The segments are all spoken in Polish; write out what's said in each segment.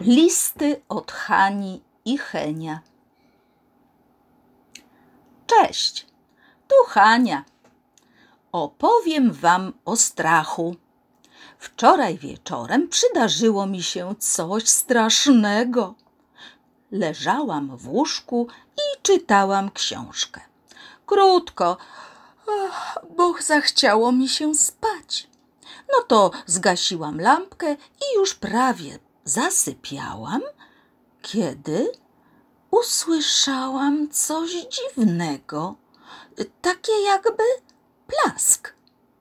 Listy od Hani i Henia. Cześć, tu Hania. Opowiem wam o strachu. Wczoraj wieczorem przydarzyło mi się coś strasznego. Leżałam w łóżku i czytałam książkę. Krótko, bo zachciało mi się spać. No to zgasiłam lampkę i już prawie zasypiałam, kiedy usłyszałam coś dziwnego, takie jakby plask.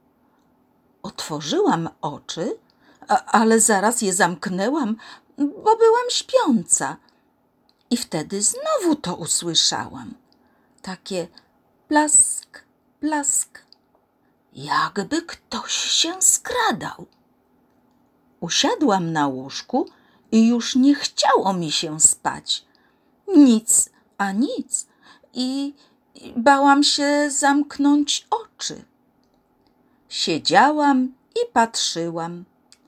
Otworzyłam oczy, ale zaraz je zamknęłam, bo byłam śpiąca. I wtedy znowu to usłyszałam. Takie plask, plask, jakby ktoś się skradał. Usiadłam na łóżku i już nie chciało mi się spać. Nic a nic. I bałam się zamknąć oczy. Siedziałam i patrzyłam,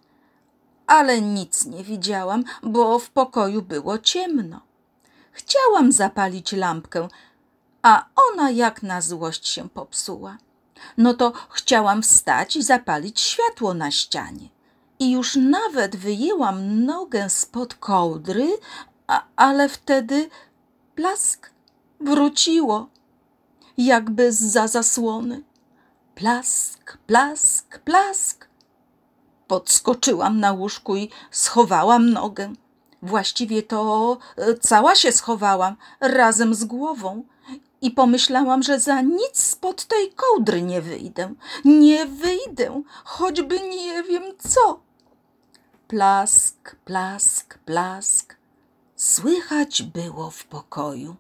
ale nic nie widziałam, bo w pokoju było ciemno. Chciałam zapalić lampkę, a ona jak na złość się popsuła. No to chciałam wstać i zapalić światło na ścianie. I już nawet wyjęłam nogę spod kołdry, ale wtedy plask, wróciło, jakby zza zasłony. Plask, plask, plask. Podskoczyłam na łóżku i schowałam nogę. Właściwie to cała się schowałam razem z głową i pomyślałam, że za nic spod tej kołdry nie wyjdę. Nie wyjdę, choćby nie wiem co. Plask, plask, plask. Słychać było w pokoju.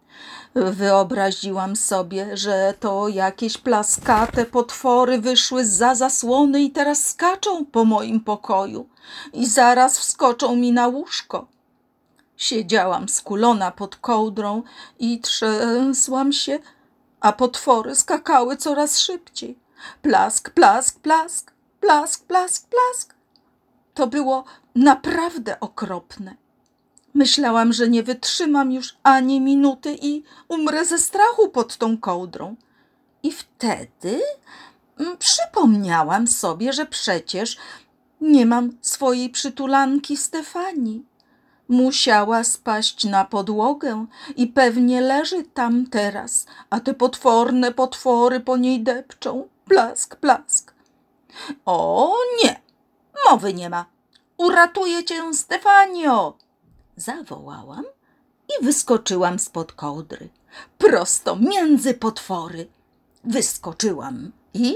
Wyobraziłam sobie, że to jakieś plaskate potwory wyszły zza zasłony i teraz skaczą po moim pokoju i zaraz wskoczą mi na łóżko. Siedziałam skulona pod kołdrą i trzęsłam się, a potwory skakały coraz szybciej. Plask, plask, plask, plask, plask, plask. To było naprawdę okropne. Myślałam, że nie wytrzymam już ani minuty i umrę ze strachu pod tą kołdrą. I wtedy przypomniałam sobie, że przecież nie mam swojej przytulanki Stefanii. Musiała spaść na podłogę i pewnie leży tam teraz, a te potworne potwory po niej depczą. Plask, plask. O nie, mowy nie ma. Uratuję cię, Stefanio! Zawołałam i wyskoczyłam spod kołdry. Prosto między potwory. Wyskoczyłam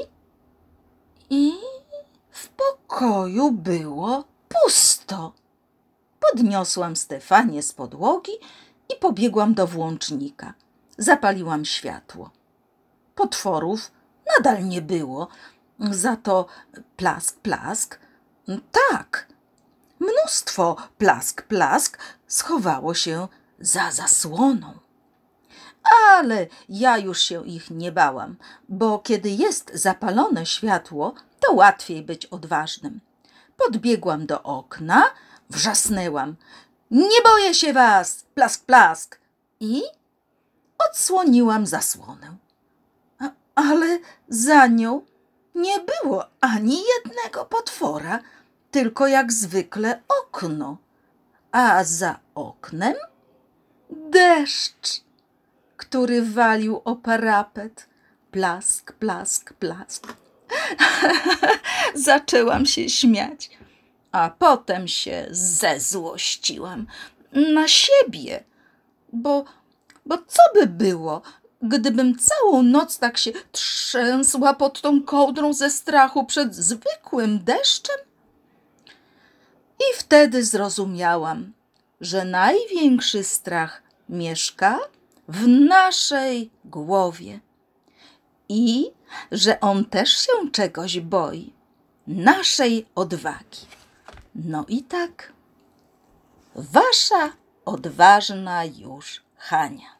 i w pokoju było pusto. Podniosłam Stefanię z podłogi i pobiegłam do włącznika. Zapaliłam światło. Potworów nadal nie było, za to plask, plask. Tak, mnóstwo plask, plask schowało się za zasłoną. Ale ja już się ich nie bałam, bo kiedy jest zapalone światło, to łatwiej być odważnym. Podbiegłam do okna, wrzasnęłam. Nie boję się was! Plask, plask! I odsłoniłam zasłonę. Ale za nią nie było ani jednego potwora, tylko jak zwykle okno. A za oknem deszcz, który walił o parapet. Plask, plask, plask. Zaczęłam się śmiać, a potem się zezłościłam na siebie, bo co by było, gdybym całą noc tak się trzęsła pod tą kołdrą ze strachu przed zwykłym deszczem? I wtedy zrozumiałam, że największy strach mieszka w naszej głowie i że on też się czegoś boi, naszej odwagi. No i tak, wasza odważna już Hania.